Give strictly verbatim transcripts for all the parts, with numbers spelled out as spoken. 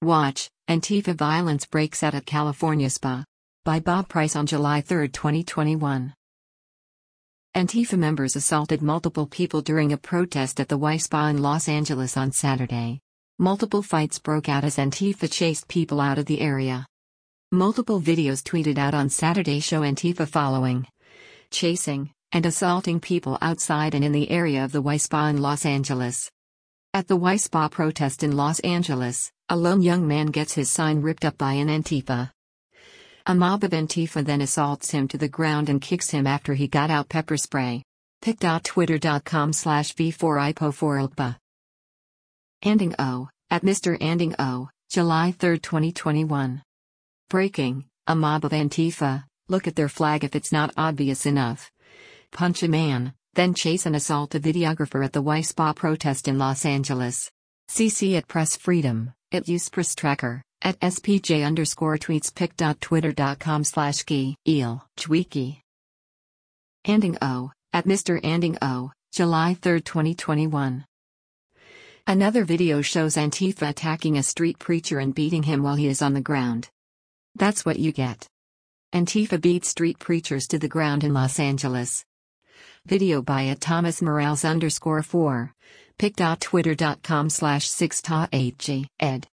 Watch, Antifa violence breaks out at California spa. By Bob Price on July third, twenty twenty-one. Antifa members assaulted multiple people during a protest at the Y Spa in Los Angeles on Saturday. Multiple fights broke out as Antifa chased people out of the area. Multiple videos tweeted out on Saturday show Antifa following, chasing, and assaulting people outside and in the area of the Y Spa in Los Angeles. At the Y Spa protest in Los Angeles, a lone young man gets his sign ripped up by an Antifa. A mob of Antifa then assaults him to the ground and kicks him after he got out pepper spray. pic dot twitter dot com slash v four i p o four l p a. Anding O, at Mister Anding O, July third, twenty twenty-one. Breaking, a mob of Antifa, look at their flag if it's not obvious enough. Punch a man, then chase and assault a videographer at the Y Spa protest in Los Angeles. C C at Press Freedom, at Use Press Tracker, at spj underscore tweets pic dot twitter dot com slash g eel tweaky. Anding O, at Mister Anding O, July third, twenty twenty-one. Another video shows Antifa attacking a street preacher and beating him while he is on the ground. That's what you get. Antifa beats street preachers to the ground in Los Angeles. Video by at Thomas Morales underscore four, pic dot twitter dot com slash six ta eight g ed.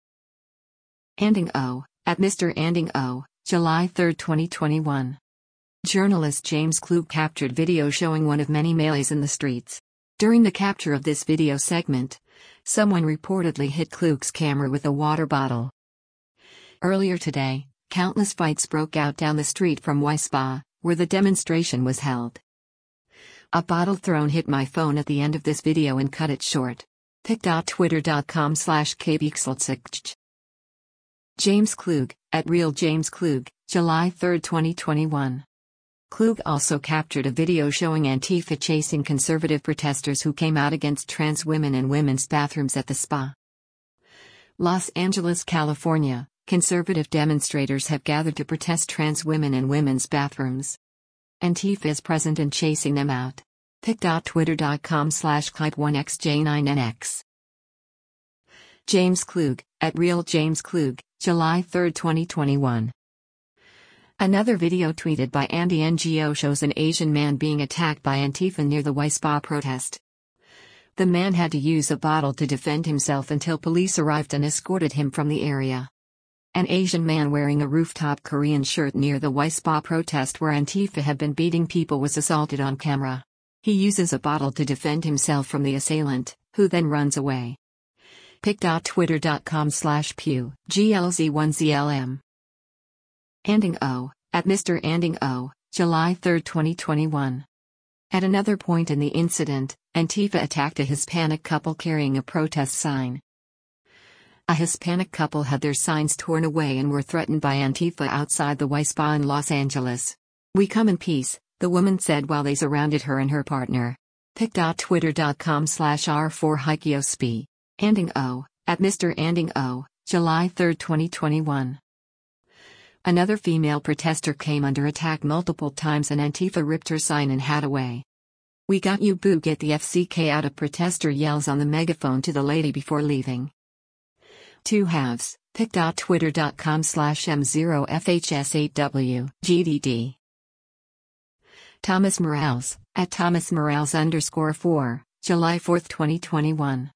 Anding O, at Mister Anding O, July third, twenty twenty-one. Journalist James Klug captured video showing one of many melees in the streets. During the capture of this video segment, someone reportedly hit Klug's camera with a water bottle. Earlier today, countless fights broke out down the street from Y Spa, where the demonstration was held. A bottle thrown hit my phone at the end of this video and cut it short. pic dot twitter dot com slash kbxlsix. James Klug, at Real James Klug, July third, twenty twenty-one. Klug also captured a video showing Antifa chasing conservative protesters who came out against trans women in women's bathrooms at the spa. Los Angeles, California, conservative demonstrators have gathered to protest trans women in women's bathrooms. Antifa is present and chasing them out. pic dot twitter dot com slash clip one x j nine n x. James Klug, at Real James Klug, July third, twenty twenty-one. Another video tweeted by Andy N G O shows an Asian man being attacked by Antifa near the Y Spa protest. The man had to use a bottle to defend himself until police arrived and escorted him from the area. An Asian man wearing a rooftop Korean shirt near the Y Spa protest where Antifa had been beating people was assaulted on camera. He uses a bottle to defend himself from the assailant, who then runs away. pic dot twitter dot com slash pew G L Z one Z L M. Anding O, at Mister Anding O, July third, twenty twenty-one. At another point in the incident, Antifa attacked a Hispanic couple carrying a protest sign. A Hispanic couple had their signs torn away and were threatened by Antifa outside the Y Spa in Los Angeles. "We come in peace," the woman said while they surrounded her and her partner. pic dot twitter dot com slash r four hikiosp. Anding O, at Mister Anding O, July third, twenty twenty-one. Another female protester came under attack multiple times and Antifa ripped her sign and hat away. "We got you, boo, get the F C K out," a protester yells on the megaphone to the lady before leaving. Two halves, pic dot twitter dot com slash m zero f h s eight w g d d. Thomas Morales, at Thomas Morales underscore four, July fourth, twenty twenty-one.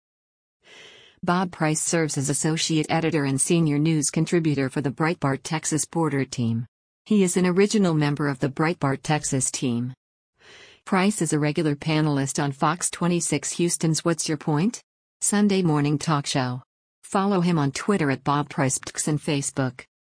Bob Price serves as associate editor and senior news contributor for the Breitbart Texas Border Team. He is an original member of the Breitbart Texas team. Price is a regular panelist on Fox twenty-six Houston's What's Your Point? Sunday morning talk show. Follow him on Twitter at Bob Price and Facebook.